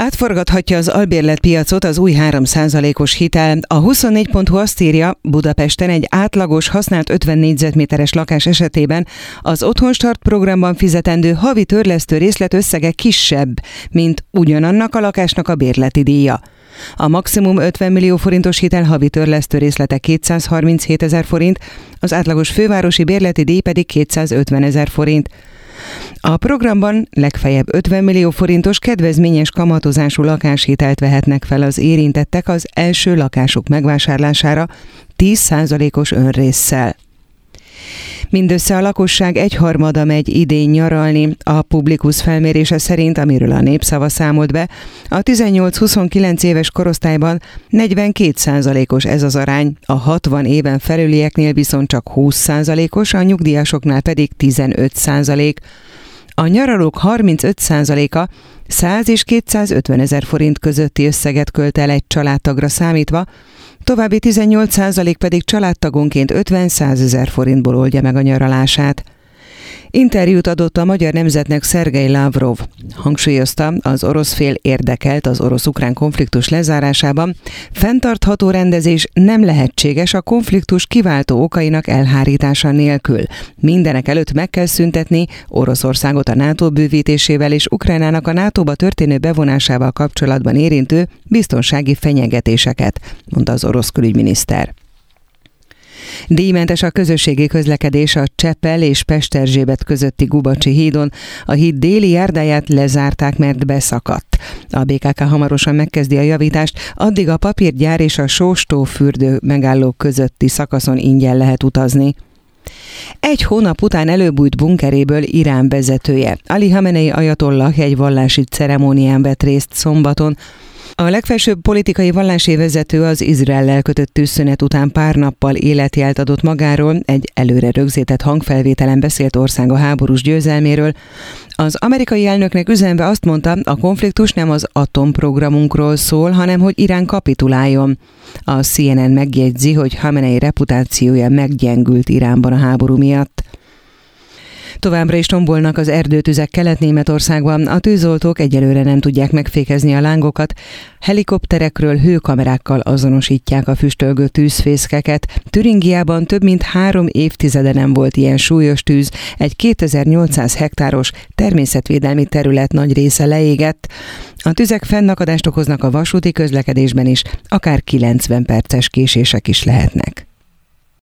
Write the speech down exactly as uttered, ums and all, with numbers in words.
Átforgathatja az albérletpiacot az új három százalékos hitel. A huszonnégy pont hu azt írja, Budapesten egy átlagos használt ötven négyzetméteres lakás esetében az Otthonstart programban fizetendő havi törlesztő részlet összege kisebb, mint ugyanannak a lakásnak a bérleti díja. A maximum ötven millió forintos hitel havi törlesztő részlete kétszázharminchét ezer forint, az átlagos fővárosi bérleti díj pedig kétszázötven ezer forint. A programban legfeljebb ötven millió forintos kedvezményes kamatozású lakáshitelt vehetnek fel az érintettek az első lakásuk megvásárlására tíz százalékos önrésszel. Mindössze a lakosság egyharmada megy idén nyaralni. A Publikus felmérése szerint, amiről a Népszava számolt be, a tizennyolc-huszonkilenc éves korosztályban negyvenkét százalékos ez az arány, a hatvan éven felülieknél viszont csak húsz százalékos, a nyugdíjasoknál pedig tizenöt százalék. A nyaralók harmincöt százaléka száz és kétszázötven ezer forint közötti összeget költ el egy családtagra számítva, további tizennyolc százalék pedig családtagonként ötven-százezer forintból oldja meg a nyaralását. Interjút adott a Magyar Nemzetnek Szergej Lavrov. Hangsúlyozta, az orosz fél érdekelt az orosz-ukrán konfliktus lezárásában. Fenntartható rendezés nem lehetséges a konfliktus kiváltó okainak elhárítása nélkül. Mindenek előtt meg kell szüntetni Oroszországot a NATO bővítésével és Ukrajnának a nátóba történő bevonásával kapcsolatban érintő biztonsági fenyegetéseket, mondta az orosz külügyminiszter. Díjmentes a közösségi közlekedés a Csepel és Pesterzsébet közötti Gubacsi hídon. A híd déli járdáját lezárták, mert beszakadt. A bé ká ká hamarosan megkezdi a javítást, addig a papírgyár és a Sóstófürdő megállók közötti szakaszon ingyen lehet utazni. Egy hónap után előbújt bunkeréből Irán vezetője. Ali Hamenei ajatollah egy vallási ceremónián vett részt szombaton. A legfelsőbb politikai vallási vezető az Izraellel kötött tűzszünet után pár nappal életjelt adott magáról, egy előre rögzített hangfelvételen beszélt országa háborús győzelméről. Az amerikai elnöknek üzenve azt mondta, a konfliktus nem az atomprogramunkról szól, hanem hogy Irán kapituláljon. A cé en en megjegyzi, hogy Hamenei reputációja meggyengült Iránban a háború miatt. Továbbra is tombolnak az erdőtüzek Kelet-Németországban, a tűzoltók egyelőre nem tudják megfékezni a lángokat, helikopterekről hőkamerákkal azonosítják a füstölgő tűzfészkeket. Türingiában több mint három évtizede nem volt ilyen súlyos tűz, egy kétezer-nyolcszáz hektáros természetvédelmi terület nagy része leégett. A tüzek fennakadást okoznak a vasúti közlekedésben is, akár kilencven perces késések is lehetnek.